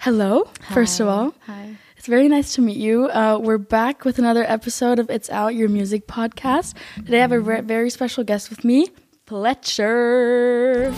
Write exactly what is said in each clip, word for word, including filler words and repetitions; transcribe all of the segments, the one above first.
Hello, Hi. first of all. Hi. It's very nice to meet you. Uh, we're back with another episode of It's Out, your music podcast. Today I have a re- very special guest with me, Fletcher.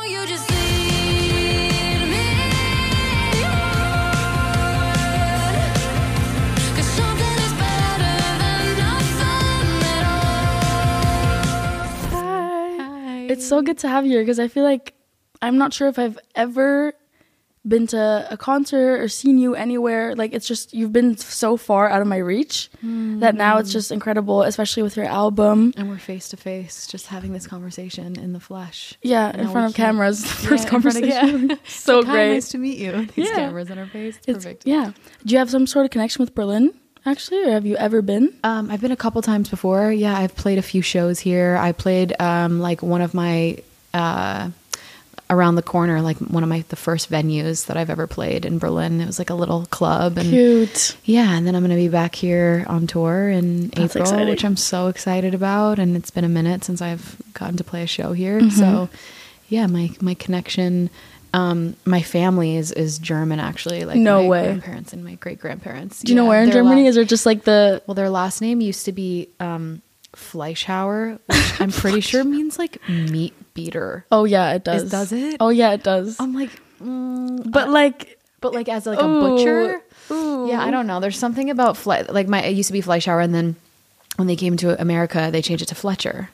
It's so good to have you here because I feel like I'm not sure if I've ever been to a concert or seen you anywhere. Like, it's just, you've been so far out of my reach mm. that now it's just incredible, especially with your album. And we're face to face, just having this conversation in the flesh. Yeah, and in front of cameras. The first yeah, conversation. Of, yeah. So like, great. Hi, nice to meet you. These yeah. cameras in our face. It's, it's perfect. Yeah. Do you have some sort of connection with Berlin, actually, or have you ever been? Um, I've been a couple times before. Yeah, I've played a few shows here. I played um, like one of my... Uh, around the corner, like one of my the first venues that I've ever played in Berlin. It was like a little club. And cute. Yeah, and then I'm going to be back here on tour in That's April, exciting. Which I'm so excited about. And it's been a minute since I've gotten to play a show here. Mm-hmm. So yeah, my my connection, um, my family is, is German actually. Like no my way. grandparents and my great grandparents. Do you yeah, know where in Germany? La- is there just like the well, their last name used to be um, Fleischhauer, which I'm pretty sure means like meat beater. Oh yeah, it does. Is, does it? Oh yeah, it does. I'm like, mm, but uh, like, but like as like ooh, a butcher. Ooh. Yeah, I don't know. There's something about Fle- like my it used to be Fleischhauer, and then when they came to America, they changed it to Fletcher.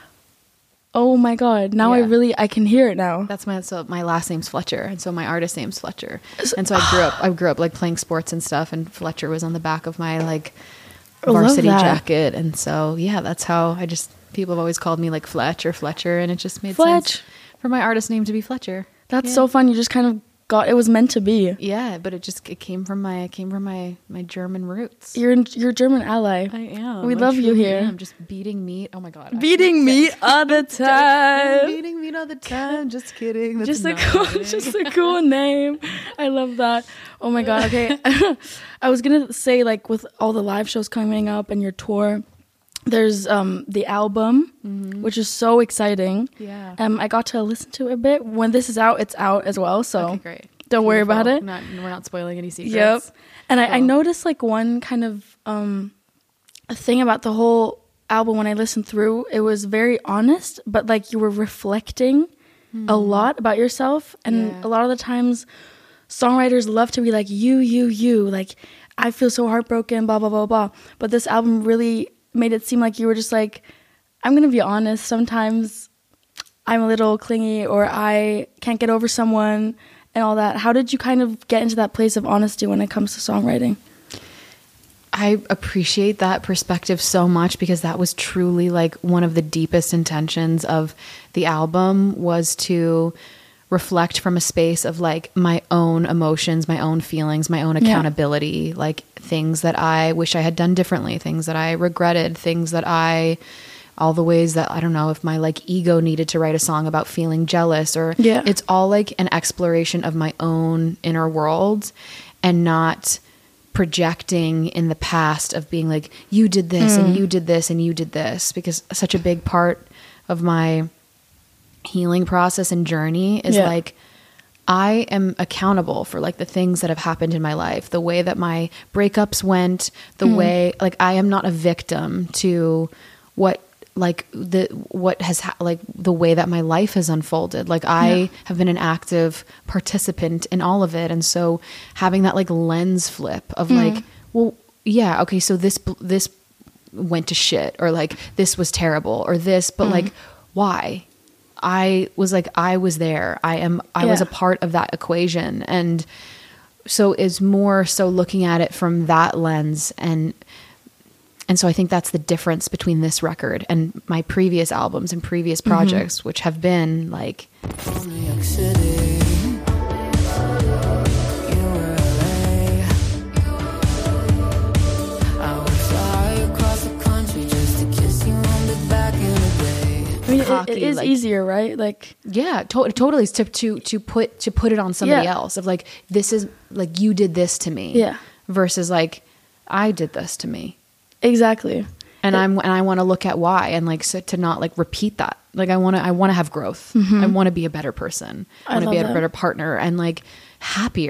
Oh my god! Now Yeah. I really I can hear it now. That's my so my last name's Fletcher, and so my artist name's Fletcher, and so I grew up I grew up like playing sports and stuff, and Fletcher was on the back of my like varsity jacket, and so yeah, that's how I just people have always called me like Fletch or Fletcher, and it just made Fletch. sense for my artist name to be Fletcher. That's yeah. so fun. You just kind of got it was meant to be. Yeah, but it just it came from my it came from my my German roots. You're you're German ally. I am. We I love you here. am. Just beating meat. Oh my god. Beating meat all the time. Beating meat all the time. Just kidding. That's just a not cool, it. just a cool name. I love that. Oh my god. Okay, I was gonna say like with all the live shows coming up and your tour, there's um the album, mm-hmm. which is so exciting. Yeah. Um, I got to listen to it a bit. When this is out, it's out as well. So okay, great. Don't Beautiful. worry about it. Not, we're not spoiling any secrets. Yep. And cool. I, I noticed like one kind of um a thing about the whole album when I listened through. It was very honest, but like you were reflecting mm. a lot about yourself. And yeah. a lot of the times, songwriters love to be like you, you, you. Like I feel so heartbroken, blah blah blah blah. But this album really made it seem like you were just like, I'm gonna be honest. Sometimes I'm a little clingy, or I can't get over someone. And all that. How did you kind of get into that place of honesty when it comes to songwriting? I appreciate that perspective so much, because that was truly like one of the deepest intentions of the album, was to reflect from a space of like my own emotions, my own feelings, my own accountability, yeah. like things that I wish I had done differently, things that I regretted, things that I... all the ways that, I don't know, if my like ego needed to write a song about feeling jealous, or yeah. it's all like an exploration of my own inner world, and not projecting in the past of being like, you did this mm. and you did this and you did this, because such a big part of my healing process and journey is yeah. like, I am accountable for like the things that have happened in my life, the way that my breakups went, the mm. way, like I am not a victim to what like the what has ha- like the way that my life has unfolded. Like I yeah. have been an active participant in all of it, and so having that like lens flip of mm. like, well, yeah, okay, so this this went to shit, or like this was terrible, or this, but mm. like why? I was like I was there. I am I yeah. was a part of that equation, and so it's more so looking at it from that lens. And And so I think that's the difference between this record and my previous albums and previous projects, mm-hmm. which have been like... New York City, you were L A. I would fly across the country just to kiss you on the back in the day. I mean, Cocky, it, it is like, easier, right? Like, yeah, to- totally. To to to put to put it on somebody yeah. else, of like, this is like, you did this to me, yeah, versus like, I did this to me. Exactly. And it, I'm and I want to look at why, and like so to not like repeat that. Like I want to I want to have growth. Mm-hmm. I want to be a better person. I want to be a that. better partner, and like happier.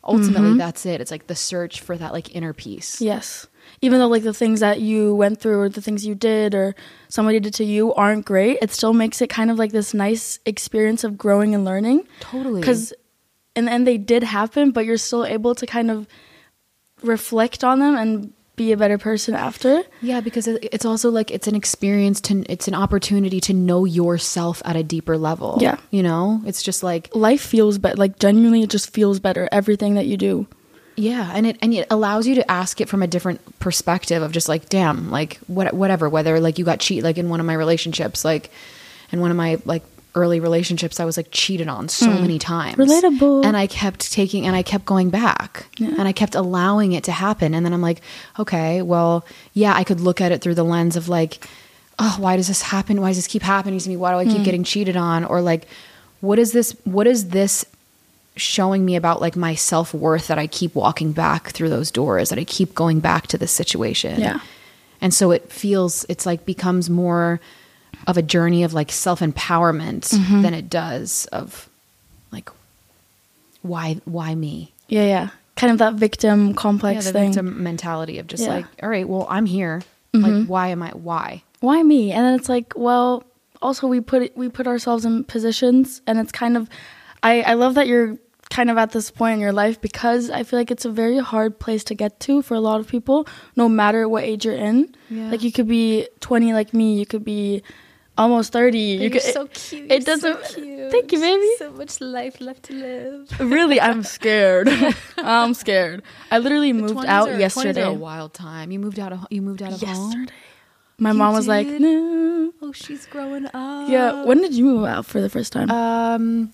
ultimately Mm-hmm. that's it. It's like the search for that like inner peace. Yes. Even though like the things that you went through or the things you did or somebody did to you aren't great, it still makes it kind of like this nice experience of growing and learning. Totally. Because in the end they did happen, but you're still able to kind of reflect on them and be a better person after. Yeah, because it- it's also like it's an experience to, it's an opportunity to know yourself at a deeper level. Yeah. You know, it's just like, Life feels better. Like genuinely, it just feels better. Everything that you do. yeah, and it and it allows you to ask it from a different perspective of just like, damn, like what whatever, whether like you got cheated, like in one of my relationships, like in one of my like early relationships, I was like cheated on so many times. Relatable. And I kept taking and I kept going back Yeah. and I kept allowing it to happen. And then I'm like, okay, well, yeah, I could look at it through the lens of like, oh, why does this happen? Why does this keep happening to me? Why do I keep getting cheated on? Or like, what is this? What is this showing me about like my self-worth that I keep walking back through those doors, that I keep going back to this situation? Yeah. And so it feels, it's like becomes more of a journey of like self-empowerment Mm-hmm. than it does of like, why, why me? Yeah, yeah. Kind of that victim Yeah, complex the thing. victim mentality of just Yeah. like, all right, well, I'm here. Mm-hmm. Like, why am I, why? Why me? And then it's like, well, also we put it, we put ourselves in positions, and it's kind of, I, I love that you're kind of at this point in your life, because I feel like it's a very hard place to get to for a lot of people, no matter what age you're in. Yeah. Like you could be twenty like me, you could be almost thirty. You could, it, cute. it doesn't. Thank you, baby. So much life left to live. Really, I'm scared. I'm scared. I literally moved twenties out are- yesterday. twenties are a wild time. You moved out of you moved out of home. Yesterday. My You mom was like, did? no. Oh, she's growing up. Yeah. When did you move out for the first time? Um,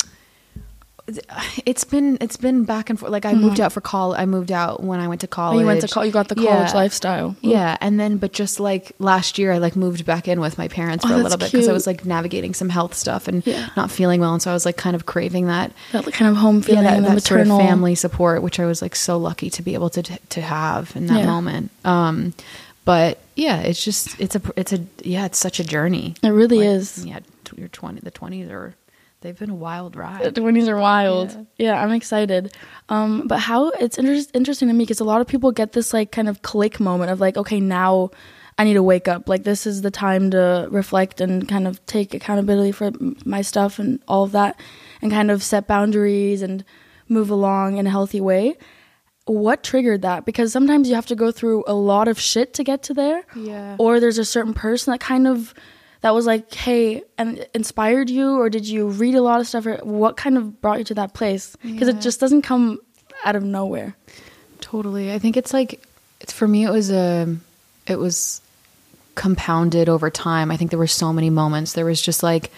it's been it's been back and forth. Like I moved out for college. I moved out when I went to college. Oh, you went to college. You got the college Yeah. lifestyle. Yeah, and then but just like last year, I like moved back in with my parents for Oh, a that's little bit because I cute. was like navigating some health stuff and Yeah. not feeling well, and so I was like kind of craving that That kind of home feeling, yeah, that, and the that sort of maternal family support, which I was like so lucky to be able to to have in that Yeah. moment. Um, but yeah, it's just it's a it's a yeah, it's such a journey. It really Like, is. Yeah, t- your twenty the twenties are they've been a wild The ride. twenties are wild. Yeah. Yeah, I'm excited. Um, but how it's inter- interesting to me because a lot of people get this like kind of click moment of like, okay, now I need to wake up. Like this is the time to reflect and kind of take accountability for m- my stuff and all of that, and kind of set boundaries and move along in a healthy way. What triggered that? Because sometimes you have to go through a lot of shit to get to there. Yeah. Or there's a certain person that kind of that was like, hey, and inspired you, or did you read a lot of stuff, or what kind of brought you to that place? Because Yeah. it just doesn't come out of nowhere. Totally. I think it's like it's for me it was a it was compounded over time. I think there were so many moments. There was just like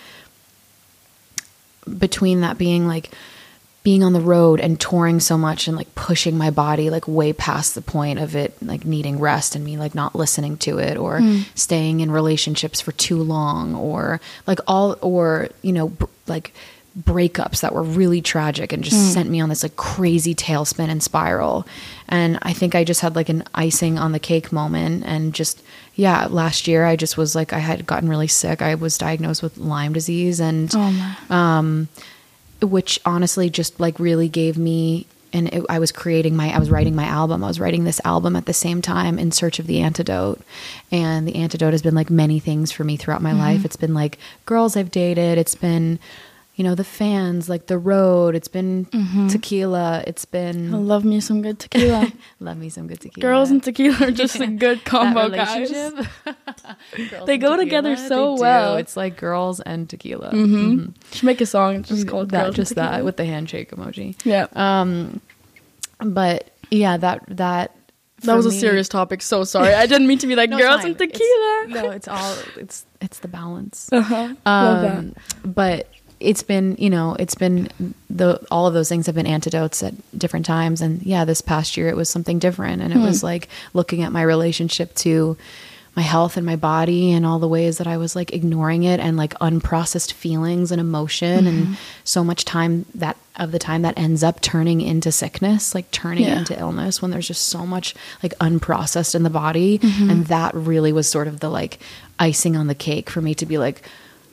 between that being like being on the road and touring so much and like pushing my body like way past the point of it like needing rest and me like not listening to it, or staying in relationships for too long, or like all or you know br- like breakups that were really tragic and just sent me on this like crazy tailspin and spiral. And I think I just had like an icing on the cake moment, and just yeah, last year I just was like I had gotten really sick. I was diagnosed with Lyme disease, and Oh my. um which honestly just like really gave me, and it, I was creating my I was writing my album. I was writing this album at the same time, In Search of the Antidote. And the antidote has been like many things for me throughout my life. It's been like girls I've dated, it's been you know the fans, like the road, it's been tequila, it's I been love me some good tequila. love me some good tequila. Girls and tequila are just a good That combo, guys. relationship. Girls They and go together tequila, so they do. well. It's like girls and tequila. Mm-hmm. Should make a song just called that Girls just and Tequila. that with the handshake emoji. Yeah. Um, but yeah, that that that for was a me- serious topic. So sorry. I didn't mean to be like No, it's girls fine. and tequila. It's, no, it's all it's it's the balance. Uh-huh. Love that. Um, but it's been you know it's been the all of those things have been antidotes at different times, and yeah, this past year it was something different, and it was like looking at my relationship to my health and my body and all the ways that I was like ignoring it, and like unprocessed feelings and emotion, and so much time that of the time that ends up turning into sickness, like turning Yeah. into illness, when there's just so much like unprocessed in the body. And that really was sort of the like icing on the cake for me to be like,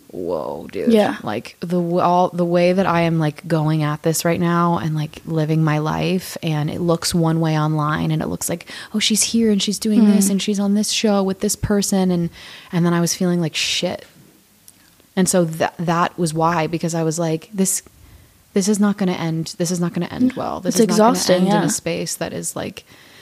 whoa, dude. Yeah. Like the all the way that I am like going at this right now and like living my life, and it looks one way online, and it looks like, oh, she's here and she's doing mm. this and she's on this show with this person, and and then I was feeling like shit. And so that that was why, because I was like, this this is not going to end. This is not going to end well. This it's is exhausting, not going to end yeah. in a space that is like,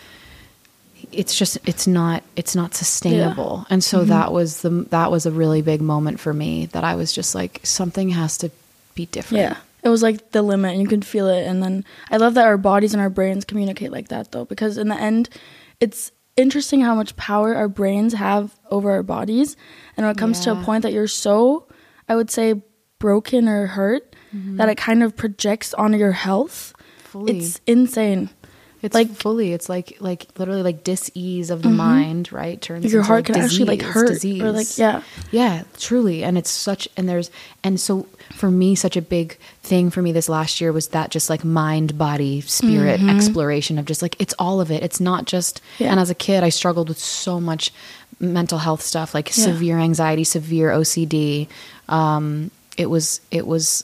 it's just, it's not, it's not sustainable. Yeah. And so mm-hmm. that was the, that was a really big moment for me, that I was just like, something has to be different. Yeah. It was like the limit, and you could feel it. And then I love that our bodies and our brains communicate like that though, because in the end, it's interesting how much power our brains have over our bodies. And when it comes yeah. to a point that you're so, I would say, broken or hurt, mm-hmm. that it kind of projects onto your health. Fully. It's insane. It's like fully, it's like, like literally like dis-ease of the mm-hmm. mind, right? Turns your into heart like can disease, actually like hurt disease. or like, yeah. Yeah, truly. And it's such, and there's, and so for me, such a big thing for me this last year was that just like mind, body, spirit mm-hmm. exploration of just like, it's all of it. It's not just, yeah. and as a kid, I struggled with so much mental health stuff, like yeah. severe anxiety, severe O C D. Um, it was, it was,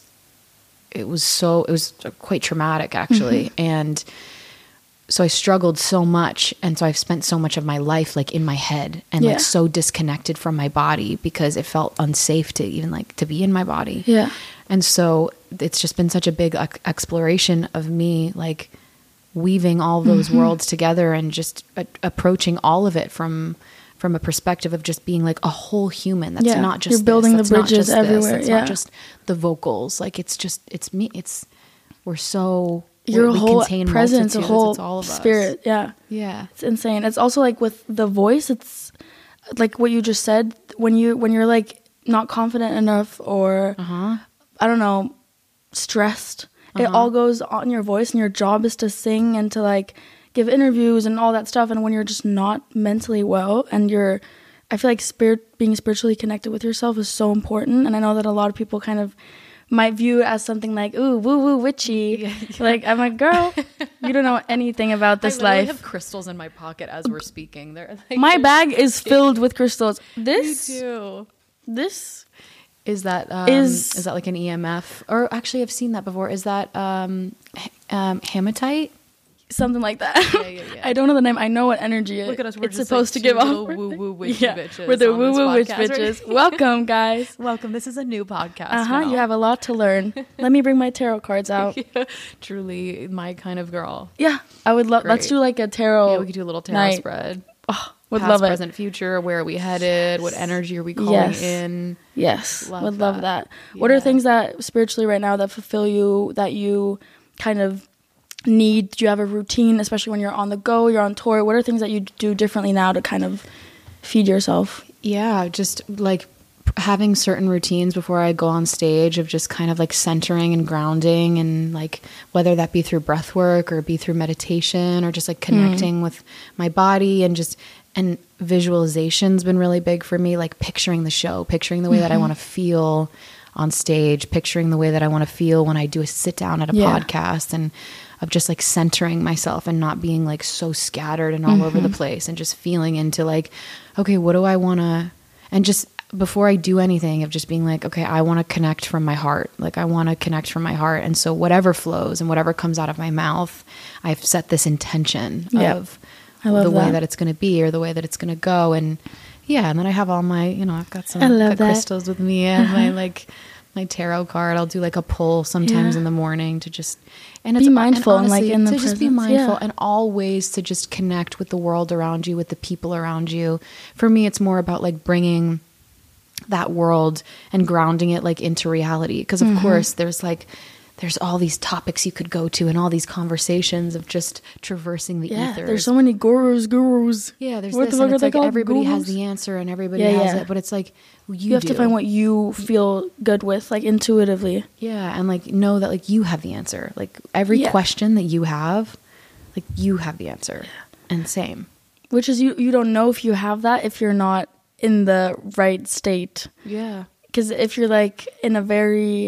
it was so, it was quite traumatic actually. Mm-hmm. And so I struggled so much. And so I've spent so much of my life like in my head and yeah. like so disconnected from my body, because it felt unsafe to even like to be in my body. Yeah. And so it's just been such a big ex- exploration of me, like weaving all those mm-hmm. worlds together and just a- approaching all of it from, from a perspective of just being like a whole human. That's yeah. not just You're building this. the That's bridges everywhere. It's yeah. not just the vocals. Like it's just, it's me. It's, we're so, your we whole contain presence, a whole it's all of spirit. Us. Yeah. Yeah. It's insane. It's also like with the voice, it's like what you just said, when you, when you're like not confident enough or uh-huh. I don't know, stressed, uh-huh. it all goes on your voice, and your job is to sing and to like give interviews and all that stuff. And when you're just not mentally well, and you're, I feel like spirit, being spiritually connected with yourself is so important. And I know that a lot of people kind of might view it as something like, ooh, woo woo witchy. Yeah, yeah. Like, I'm like, girl, you don't know anything about this I literally life. have crystals in my pocket as we're speaking. They're like, my bag is filled with crystals. This, Me too. This is that um, is is that like an E M F? Or actually, I've seen that before. Is that um, um, hematite? Something like that. Yeah, yeah, yeah. I don't know the name. I know what energy Look at us. We're it's just supposed like to give little off. woo woo witchy yeah, bitches. We're the on woo this woo witch podcast, bitches. right? Welcome, guys. Welcome. This is a new podcast. Uh huh. now. You have a lot to learn. Let me bring my tarot cards out. Yeah, truly, my kind of girl. Yeah, I would love. Let's do like a tarot. Yeah, we could do a little tarot night. spread. Oh, would Past, love it. present, future. Where are we headed? What energy are we calling yes. in? Yes, love would that. love that. Yeah. What are things that spiritually right now that fulfill you, that you kind of need? Do you have a routine, especially when you're on the go, you're on tour? What are things that you do differently now to kind of feed yourself? Yeah, just like having certain routines before I go on stage of just kind of like centering and grounding, and like whether that be through breath work or be through meditation or just like connecting mm. with my body, and just and visualization's been really big for me, like picturing the show, picturing the way mm-hmm. that I want to feel on stage, picturing the way that I want to feel when I do a sit down at a yeah. podcast, and of just like centering myself and not being like so scattered and all mm-hmm. over the place, and just feeling into like, okay, what do I want to, and just before I do anything of just being like, okay, I want to connect from my heart. Like I want to connect from my heart. And so whatever flows and whatever comes out of my mouth, I've set this intention yep. of I love the that. way that it's going to be or the way that it's going to go. And yeah, and then I have all my, you know, I've got some I love that. crystals with me and uh-huh. my like my tarot card. I'll do like a pull sometimes yeah. in the morning to just and be it's mindful and, honestly, and like in the to presence, just be mindful yeah. and always to just connect with the world around you, with the people around you. For me, it's more about like bringing that world and grounding it like into reality. Because of mm-hmm. course there's like, there's all these topics you could go to and all these conversations of just traversing the yeah, ether. There's so many gurus, gurus. Yeah, there's what this the and it's like called? everybody Gurus? has the answer and everybody yeah, has yeah. it. But it's like, you, you have do. to find what you feel good with, like intuitively. Yeah, and like know that like you have the answer. Like every yeah. question that you have, like you have the answer. Yeah. And same. Which is you, you don't know if you have that if you're not in the right state. Yeah. Because if you're like in a very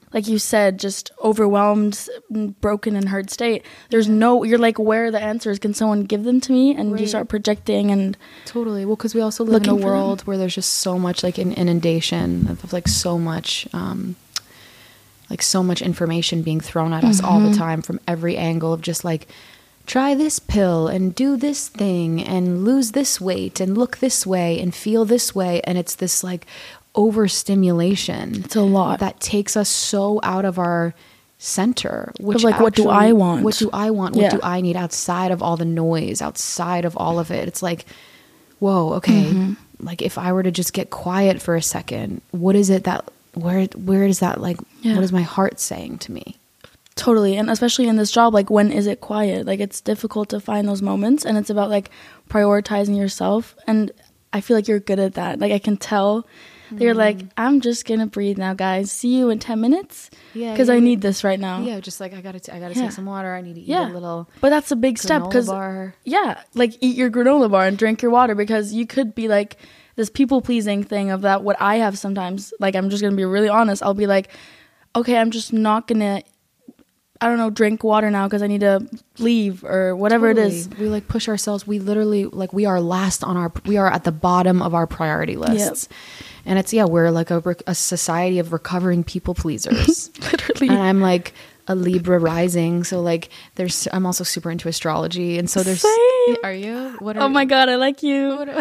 like you said, just overwhelmed, broken, and hurt state. There's no, you're like, where are the answers? Can someone give them to me? And right. you start projecting and totally. Well, because we also live in a world where there's just so much like an inundation of like so much, um, like so much information being thrown at us mm-hmm. all the time from every angle of just like, try this pill and do this thing and lose this weight and look this way and feel this way. And it's this like overstimulation. It's a lot that takes us so out of our center. Which of like, actually, what do I want? What do I want? Yeah. What do I need outside of all the noise, outside of all of it? It's like, whoa, okay. Mm-hmm. Like if I were to just get quiet for a second, what is it that, where, where is that like, yeah. what is my heart saying to me? Totally. And especially in this job, like when is it quiet? Like it's difficult to find those moments, and it's about like prioritizing yourself. And I feel like you're good at that. Like I can tell mm-hmm. that you're like, I'm just going to breathe now, guys. See you in ten minutes. Yeah. Cause yeah, I yeah. need this right now. Yeah. Just like, I gotta, t- I gotta yeah. take some water. I need to eat yeah. a little, but that's a big step. Cause bar. yeah, like eat your granola bar and drink your water, because you could be like this people pleasing thing of that. What I have sometimes, like, I'm just going to be really honest. I'll be like, okay, I'm just not going to, I don't know, drink water now because I need to leave or whatever totally. It is. We like push ourselves. We literally like we are last on our, we are at the bottom of our priority lists. Yep. And it's, yeah, we're like a, a society of recovering people pleasers. Literally. And I'm like a Libra rising. So like there's, I'm also super into astrology. And so there's, Same. Are you? What are oh my God, I like you. What,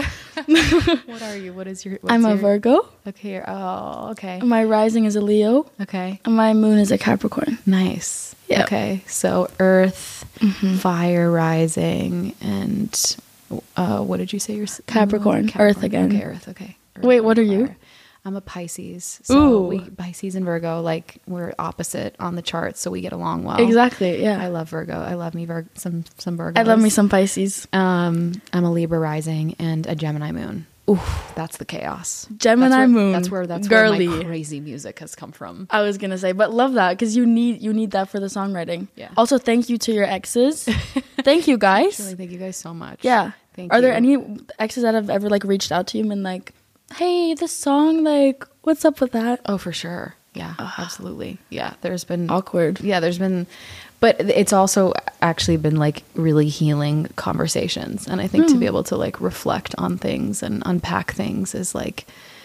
what are you? What is your, what's I'm a your, Virgo. Okay. Oh, okay. My rising is a Leo. Okay. And my moon is a Capricorn. Nice. Yep. Okay, so Earth, mm-hmm. fire rising, and uh, what did you say? Your Capricorn. Capricorn. Earth again. Okay, Earth. Okay. Earth, Wait, what are fire. you? I'm a Pisces. So Ooh. We, Pisces and Virgo, like we're opposite on the chart, so we get along well. Exactly. Yeah. I love Virgo. I love me Vir- some some Virgos. I love me some Pisces. Um, I'm a Libra rising and a Gemini moon. Ooh, that's the chaos. Gemini that's where, moon. That's where that's girly. where my crazy music has come from. I was gonna say, but love that because you need you need that for the songwriting. Yeah. Also, thank you to your exes. Thank you guys. Really, thank you guys so much. Yeah. Thank Are you. there any exes that have ever like reached out to you and been like, "Hey, this song, like, what's up with that?" Oh, for sure. Yeah, Ugh. absolutely. Yeah, there's been awkward. Yeah, there's been. But it's also actually been like really healing conversations. And I think mm. to be able to like reflect on things and unpack things is like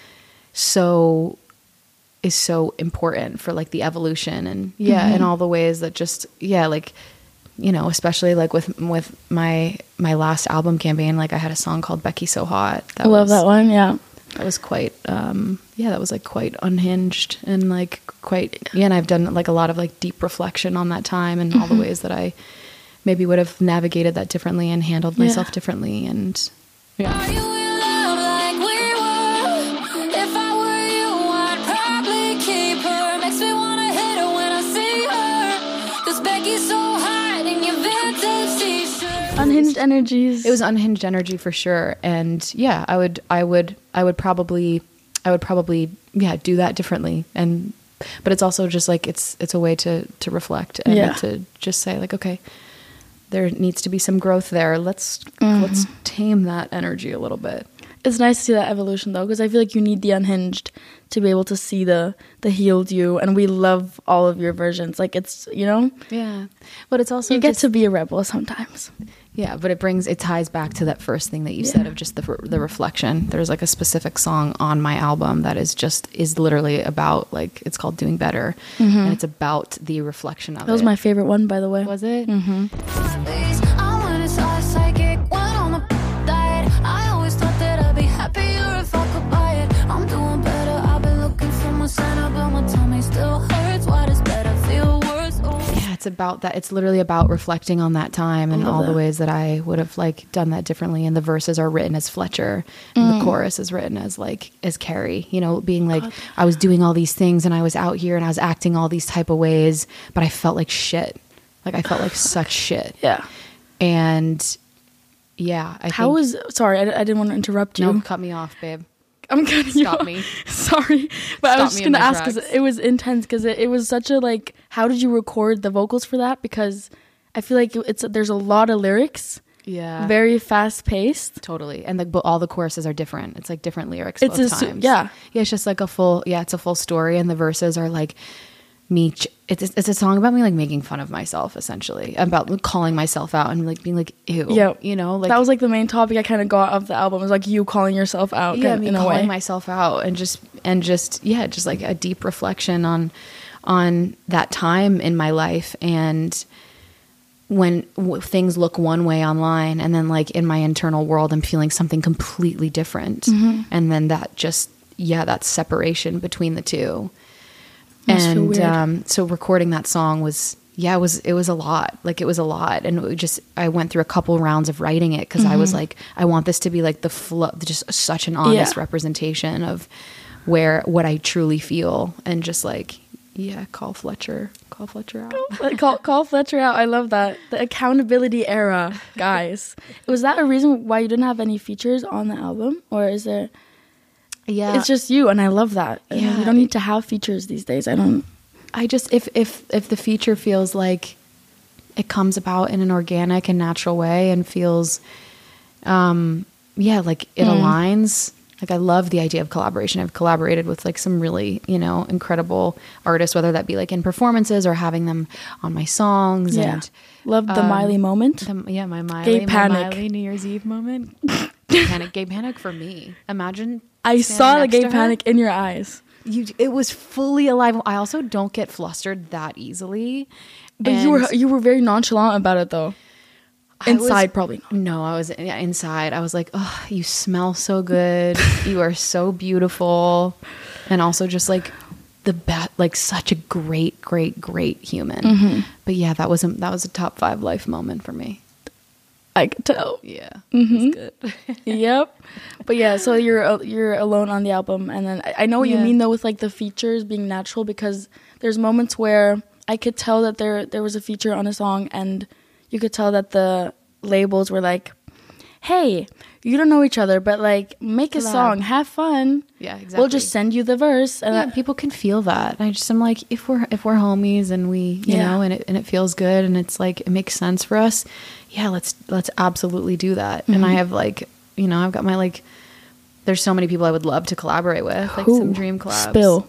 so is so important for like the evolution and yeah, mm-hmm. in all the ways that just, yeah, like, you know, especially like with, with my, my last album campaign, like I had a song called Becky So Hot. That I love was, that one. Yeah. That was quite, um, yeah, that was like quite unhinged and like quite, yeah. And I've done like a lot of like deep reflection on that time and mm-hmm. all the ways that I maybe would have navigated that differently and handled yeah. myself differently. And yeah. Are you in love like we were? If I were you, I'd probably keep her. Makes me wanna hit her when I see her. 'Cause Becky's so hot in your vintage t-shirt. Unhinged energies. It was unhinged energy for sure. And yeah, I would, I would, I would probably, I would probably, yeah, do that differently. And, but it's also just like, it's, it's a way to, to reflect and yeah. to just say like, okay, there needs to be some growth there. Let's, mm-hmm. let's tame that energy a little bit. It's nice to see that evolution though, because I feel like you need the unhinged to be able to see the the healed you, and we love all of your versions. Like it's, you know, yeah. But it's also you get just, to be a rebel sometimes. Yeah, but it brings it ties back to that first thing that you yeah. said of just the the reflection. There's like a specific song on my album that is just is literally about like it's called Doing Better, mm-hmm. and it's about the reflection of it. That was my favorite one, by the way. Was it? Mm-hmm. It's about that. It's literally about reflecting on that time and all that. the ways that I would have like done that differently. And the verses are written as Fletcher, and mm. the chorus is written as like as Carrie. You know, being like God. I was doing all these things and I was out here and I was acting all these type of ways, but I felt like shit. Like I felt like such shit. Yeah. And yeah, I how think, was sorry, I, I didn't want to interrupt you. No, cut me off, babe. I'm cutting you Stop off. me. Sorry, but Stop I was just gonna ask because tracks. it was intense. Because it, it was such a like. How did you record the vocals for that? Because I feel like it's there's a lot of lyrics. Yeah. Very fast paced. Totally, and the, but all the choruses are different. It's like different lyrics It's both a, times. yeah, yeah. It's just like a full. Yeah, it's a full story, and the verses are like me ch- it's it's a song about me like making fun of myself, essentially, about calling myself out and like being like ew. Yeah, you know, like that was like the main topic I kind of got of the album, was like you calling yourself out. yeah, kind- me in a calling way. myself out and just and just yeah, just like a deep reflection on on that time in my life, and when w- things look one way online and then like in my internal world I'm feeling something completely different, Mm-hmm. and then that just yeah that separation between the two. Must feel And weird. um, so recording that song was yeah it was it was a lot, like it was a lot, and it just I went through a couple rounds of writing it because I was like, I want this to be like the flow, just such an honest Yeah. representation of where what I truly feel, and just like yeah call Fletcher call Fletcher out. Like, call, call Fletcher out. I love that. The accountability era, guys. Was that a reason why you didn't have any features on the album? Or is there... Yeah, It's just you, and I love that. And Yeah. You don't need to have features these days. I don't... I just if if if the feature feels like it comes about in an organic and natural way and feels um yeah like it Mm. aligns, like I love the idea of collaboration. I've collaborated with like some really, you know, incredible artists, whether that be like in performances or having them on my songs. Yeah. And Love the um, Miley moment. the, yeah my Miley, Gay my Panic. Miley New Year's Eve moment. Gay panic gay panic for me. Imagine I standing saw the next gay to her. panic in your eyes. You, it was fully alive. I also don't get flustered that easily. But you were And you were very nonchalant about it, though. I was- Inside, probably not. No, I was yeah, inside. I was like, oh, you smell so good. You are so beautiful. And also just like the best, like such a great, great, great human. Mm-hmm. But yeah, that was a, that was a top five life moment for me. I could tell. Yeah. Mhm. It was good. Yep. But yeah, so you're uh, you're alone on the album, and then I, I know what you Yeah. mean though with like the features being natural, because there's moments where I could tell that there there was a feature on a song, and you could tell that the labels were like, "Hey, you don't know each other, but like make a Collab. song, have fun. Yeah, exactly. We'll just send you the verse." And yeah, that, people can feel that. I just I'm like, if we're if we're homies and we you Yeah. know and it and it feels good and it's like it makes sense for us, yeah, let's let's absolutely do that. And I Mhm. have like you know I've got my like there's so many people I would love to collaborate with, like Who? some dream collabs. Spill.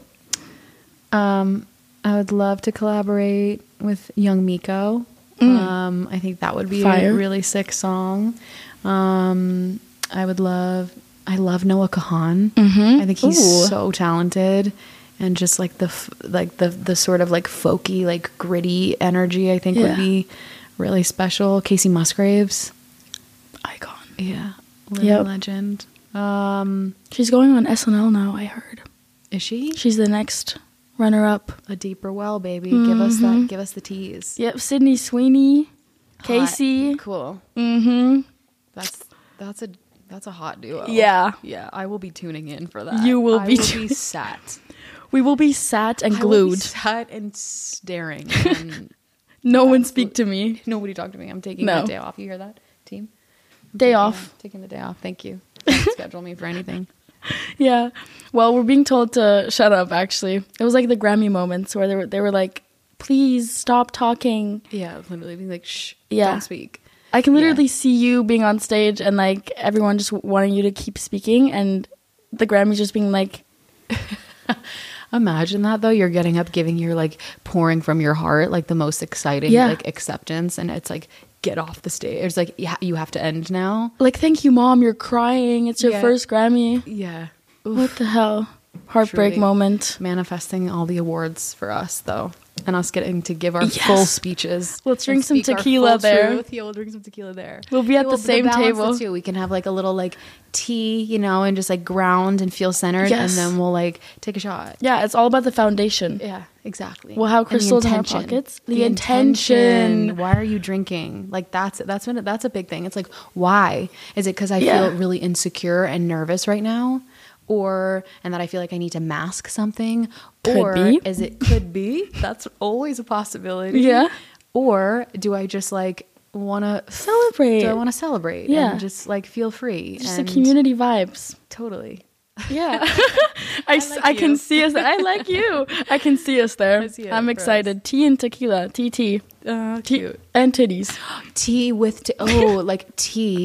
Um, I would love to collaborate with Young Miko. Mm. Um, I think that would be Fire. a really sick song. Um, I would love. I love Noah Kahan. Mhm. I think he's Ooh. so talented, and just like the f- like the the sort of like folky, like gritty energy. I think Yeah. would be really special. Casey Musgraves. Icon. Yeah, living Yep. legend. Um, She's going on S N L now, I heard. is she She's the next runner up. a deeper well, baby? Give us that. Mhm. Give us the tease. Yep, Sydney Sweeney, Hot. Casey. Cool. Mm-hmm. That's that's a that's a hot duo. Yeah. yeah. I will be tuning in for that. You will I be will tuning- be sat, We will be sat and I will be glued. sat and staring. And No one speak to me. nobody talk to me. I'm taking No. that day off. You hear that, team? I'm Day taking off. a- taking the day off. Thank you. Don't schedule me for anything. Yeah. Well, we're being told to shut up, actually. It was like the Grammy moments where they were, they were like, please stop talking. Yeah, literally being like, shh, Yeah. don't speak. I can literally Yeah. see you being on stage and like everyone just wanting you to keep speaking, and the Grammys just being like, Imagine that though. You're getting up, giving your like pouring from your heart, like the most exciting Yeah. like acceptance, and it's like get off the stage. It's like yeah, you have to end now. like, thank you, Mom, you're crying. It's your Yeah. first Grammy. Yeah. What the hell? Heartbreak Truly. moment. Manifesting all the awards for us though, and us getting to give our Yes. full speeches. Let's and drink some speak our tequila full there. truth. Yeah, we'll drink some tequila there. We'll be at Yeah, the we'll same balance table. the two. We can have like a little like tea, you know, and just like ground and feel centered, Yes. and then we'll like take a shot. Yeah, it's all about the foundation. Yeah, exactly. We'll have And the crystals in our intention. pockets. The The, intention. intention. Why are you drinking? Like that's that's been that's a big thing. It's like why is it because I Yeah. feel really insecure and nervous right now, or and that I feel like I need to mask something, Could or be. is it could be? That's always a possibility. Yeah. Or do I just like want to Celebrate. Do I want to celebrate? Yeah. And just like feel free. Just and the community vibes. Totally. Yeah. I, s- like I can you. see us. I like you. I can see us there. I see it I'm for excited. Tea and tequila. T T. Uh, Tea cute. and titties. Tea with t- oh like tea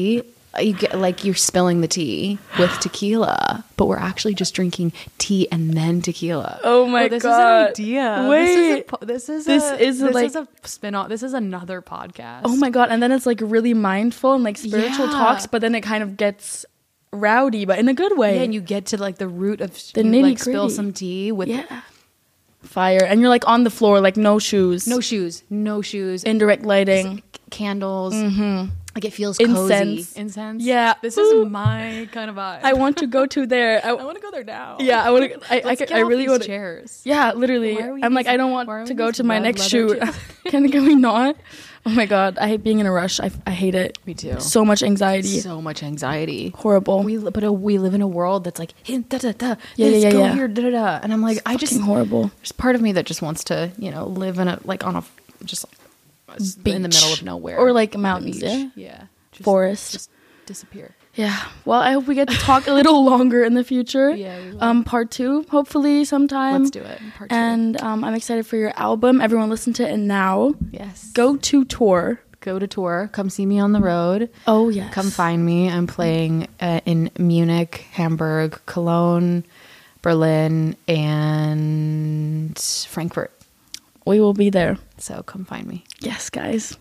you get like you're spilling the tea with tequila, but we're actually just drinking tea and then tequila. Oh my this God. is an idea. Wait. This is a, this is This a, is this like- is a spin-off. This is another podcast. Oh my God. And then it's like really mindful and like spiritual Yeah. talks, but then it kind of gets rowdy, but in a good way. Yeah, and you get to like the root of The you, like spill nitty-gritty. some tea with yeah. Fire. And you're like on the floor, like no shoes. no shoes, no shoes, Indirect lighting. c- candles. Like it feels Incense. cozy. Incense. Yeah. This Ooh. is my kind of vibe. I want to go to there. I, I want to go there now. yeah, I want to. I, I, Let's could- get I off really these want to. chairs. Yeah, literally. Why are we I'm like, these- I don't want why are we to go these to my red next leather shoot. chairs? can, can we not? Oh my God. I hate being in a rush. I, I hate it. Me too. So much anxiety. So much anxiety. Horrible. We li- but uh, we live in a world that's like hey, da da da. Yeah, this, yeah, yeah, go yeah. here, da da da. And I'm like, I just Fucking horrible. there's part of me that just wants to you know live in a like on a just in the Beach. middle of nowhere Or, like, On the mountains, beach. yeah? yeah, just, Forest. just disappear. Yeah. Well, I hope we get to talk a little longer in the future. Yeah, we will. Um, part two, hopefully sometime. Let's do it. Part two. And um, I'm excited for your album. Everyone listen to it now. yes, Go to tour. go to tour. Come see me on the road. Oh, yes. Come find me. I'm playing uh, in Munich, Hamburg, Cologne, Berlin, and Frankfurt. We will be there. So come find me. Yes, guys.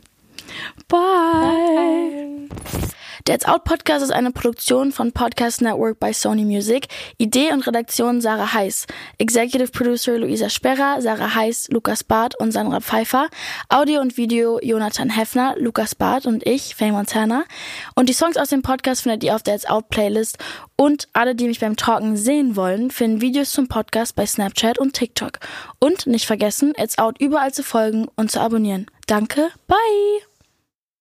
Bye. Der It's Out Podcast ist eine Produktion von Podcast Network bei Sony Music. Idee und Redaktion Sarah Heiß. Executive Producer Luisa Sperrer, Sarah Heiß, Lukas Barth und Sandra Pfeiffer. Audio und Video Jonathan Heffner, Lukas Barth und ich, Faye Montana. Und die Songs aus dem Podcast findet ihr auf der It's Out Playlist. Und alle, die mich beim Talken sehen wollen, finden Videos zum Podcast bei Snapchat und TikTok. Und nicht vergessen, It's Out überall zu folgen und zu abonnieren. Danke, bye!